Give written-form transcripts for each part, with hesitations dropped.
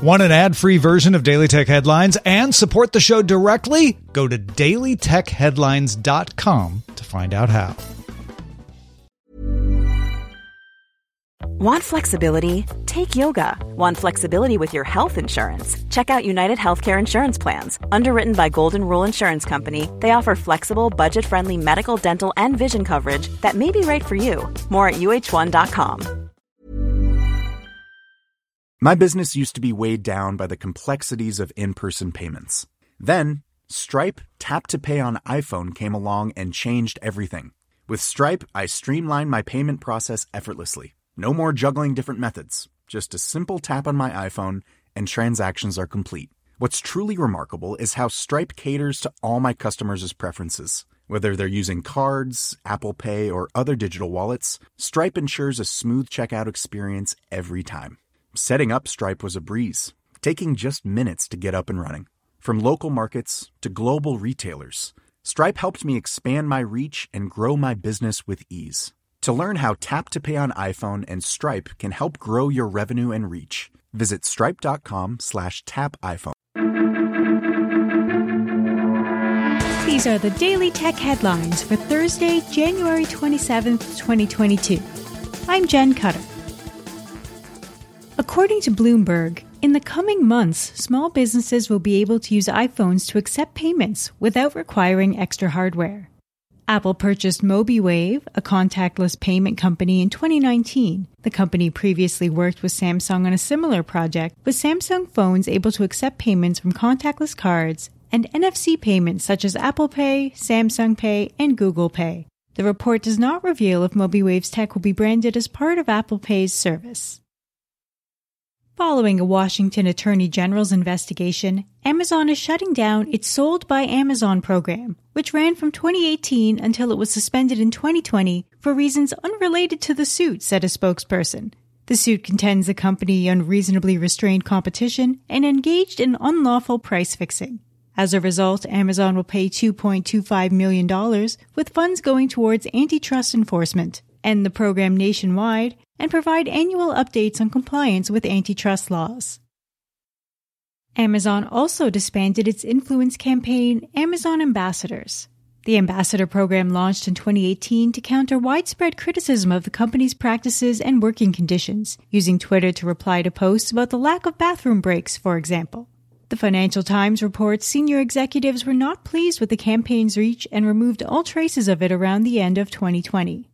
Want an ad-free version of Daily Tech Headlines and support the show directly? Go to dailytechheadlines.com to find out how. Want flexibility? Take yoga. Want flexibility with your health insurance? Check out United Healthcare Insurance Plans. Underwritten by Golden Rule Insurance Company, they offer flexible, budget-friendly medical, dental, and vision coverage that may be right for you. More at uh1.com. My business used to be weighed down by the complexities of in-person payments. Then, Stripe Tap to Pay on iPhone came along and changed everything. With Stripe, I streamlined my payment process effortlessly. No more juggling different methods. Just a simple tap on my iPhone and transactions are complete. What's truly remarkable is how Stripe caters to all my customers' preferences. Whether they're using cards, Apple Pay, or other digital wallets, Stripe ensures a smooth checkout experience every time. Setting up Stripe was a breeze, taking just minutes to get up and running. From local markets to global retailers, Stripe helped me expand my reach and grow my business with ease. To learn how Tap to Pay on iPhone and Stripe can help grow your revenue and reach, visit stripe.com/tapiphone. These are the Daily Tech Headlines for Thursday, January 27th, 2022. I'm Jen Cutter. According to Bloomberg, in the coming months, small businesses will be able to use iPhones to accept payments without requiring extra hardware. Apple purchased MobiWave, a contactless payment company, in 2019. The company previously worked with Samsung on a similar project, with Samsung phones able to accept payments from contactless cards and NFC payments such as Apple Pay, Samsung Pay, and Google Pay. The report does not reveal if MobiWave's tech will be branded as part of Apple Pay's service. Following a Washington Attorney General's investigation, Amazon is shutting down its Sold by Amazon program, which ran from 2018 until it was suspended in 2020 for reasons unrelated to the suit, said a spokesperson. The suit contends the company unreasonably restrained competition and engaged in unlawful price fixing. As a result, Amazon will pay $2.25 million, with funds going towards antitrust enforcement, end the program nationwide, and provide annual updates on compliance with antitrust laws. Amazon also disbanded its influence campaign, Amazon Ambassadors. The Ambassador program launched in 2018 to counter widespread criticism of the company's practices and working conditions, using Twitter to reply to posts about the lack of bathroom breaks, for example. The Financial Times reports senior executives were not pleased with the campaign's reach and removed all traces of it around the end of 2020.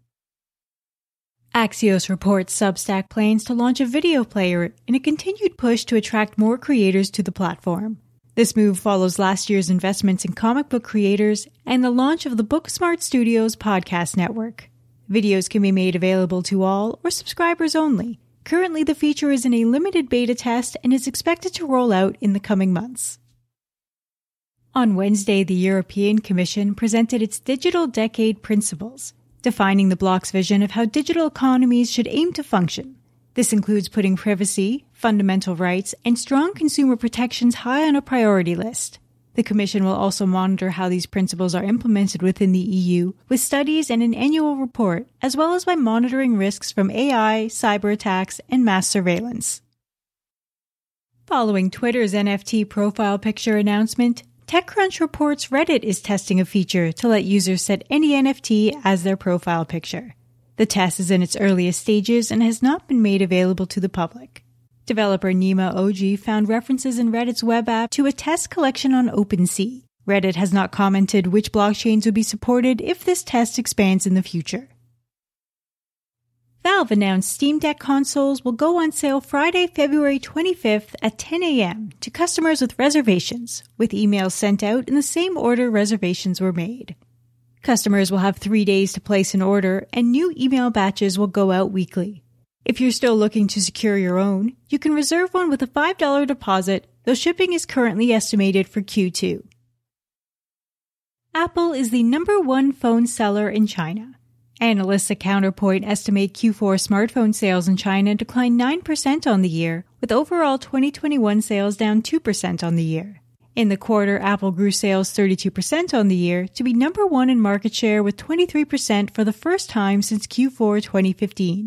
Axios reports Substack plans to launch a video player in a continued push to attract more creators to the platform. This move follows last year's investments in comic book creators and the launch of the Booksmart Studios podcast network. Videos can be made available to all or subscribers only. Currently, the feature is in a limited beta test and is expected to roll out in the coming months. On Wednesday, the European Commission presented its Digital Decade Principles, defining the bloc's vision of how digital economies should aim to function. This includes putting privacy, fundamental rights, and strong consumer protections high on a priority list. The Commission will also monitor how these principles are implemented within the EU with studies and an annual report, as well as by monitoring risks from AI, cyber attacks, and mass surveillance. Following Twitter's NFT profile picture announcement, TechCrunch reports Reddit is testing a feature to let users set any NFT as their profile picture. The test is in its earliest stages and has not been made available to the public. Developer Nima OG found references in Reddit's web app to a test collection on OpenSea. Reddit has not commented which blockchains would be supported if this test expands in the future. Valve announced Steam Deck consoles will go on sale Friday, February 25th at 10 a.m. to customers with reservations, with emails sent out in the same order reservations were made. Customers will have 3 days to place an order, and new email batches will go out weekly. If you're still looking to secure your own, you can reserve one with a $5 deposit, though shipping is currently estimated for Q2. Apple is the #1 phone seller in China. Analysts at Counterpoint estimate Q4 smartphone sales in China declined 9% on the year, with overall 2021 sales down 2% on the year. In the quarter, Apple grew sales 32% on the year to be #1 in market share with 23% for the first time since Q4 2015.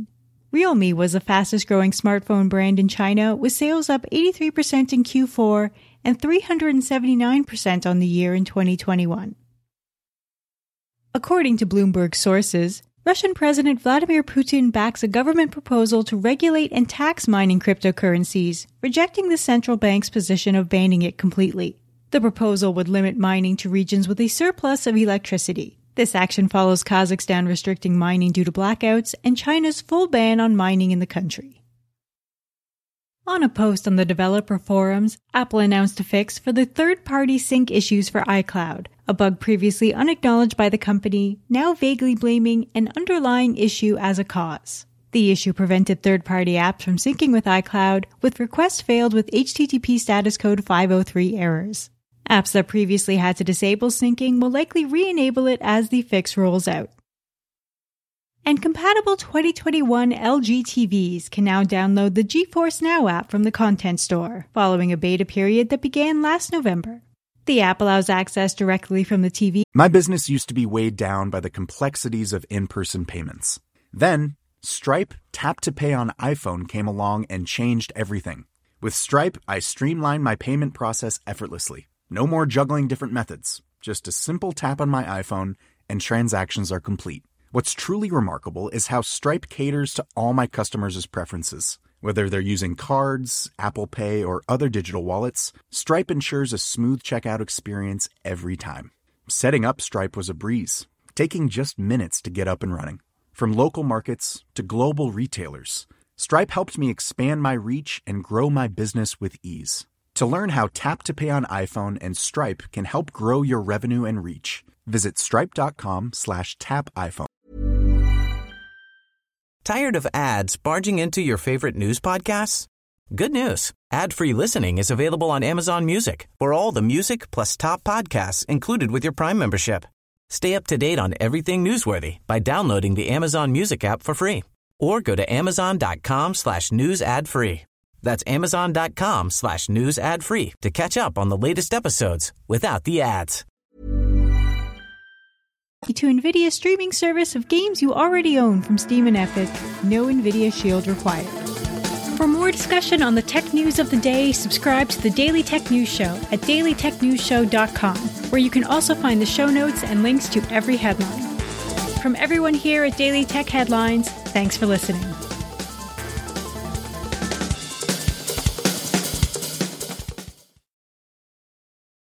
Realme was the fastest growing smartphone brand in China, with sales up 83% in Q4 and 379% on the year in 2021. According to Bloomberg sources, Russian President Vladimir Putin backs a government proposal to regulate and tax mining cryptocurrencies, rejecting the central bank's position of banning it completely. The proposal would limit mining to regions with a surplus of electricity. This action follows Kazakhstan restricting mining due to blackouts and China's full ban on mining in the country. On a post on the developer forums, Apple announced a fix for the third-party sync issues for iCloud, a bug previously unacknowledged by the company, now vaguely blaming an underlying issue as a cause. The issue prevented third-party apps from syncing with iCloud, with requests failed with HTTP status code 503 errors. Apps that previously had to disable syncing will likely re-enable it as the fix rolls out. And compatible 2021 LG TVs can now download the GeForce Now app from the Content Store, following a beta period that began last November. The app allows access directly from the TV. My business used to be weighed down by the complexities of in-person payments. Then, Stripe Tap to Pay on iPhone came along and changed everything. With Stripe, I streamlined my payment process effortlessly. No more juggling different methods. Just a simple tap on my iPhone and transactions are complete. What's truly remarkable is how Stripe caters to all my customers' preferences. Whether they're using cards, Apple Pay, or other digital wallets, Stripe ensures a smooth checkout experience every time. Setting up Stripe was a breeze, taking just minutes to get up and running. From local markets to global retailers, Stripe helped me expand my reach and grow my business with ease. To learn how Tap to Pay on iPhone and Stripe can help grow your revenue and reach, visit stripe.com/tapiphone. Tired of ads barging into your favorite news podcasts? Good news. Ad-free listening is available on Amazon Music for all the music plus top podcasts included with your Prime membership. Stay up to date on everything newsworthy by downloading the Amazon Music app for free or go to amazon.com/news ad free. That's amazon.com/news ad free to catch up on the latest episodes without the ads. To NVIDIA streaming service of games you already own from Steam and Epic, no NVIDIA Shield required. For more discussion on the tech news of the day, subscribe to the Daily Tech News Show at dailytechnewsshow.com, where you can also find the show notes and links to every headline. From everyone here at Daily Tech Headlines, thanks for listening.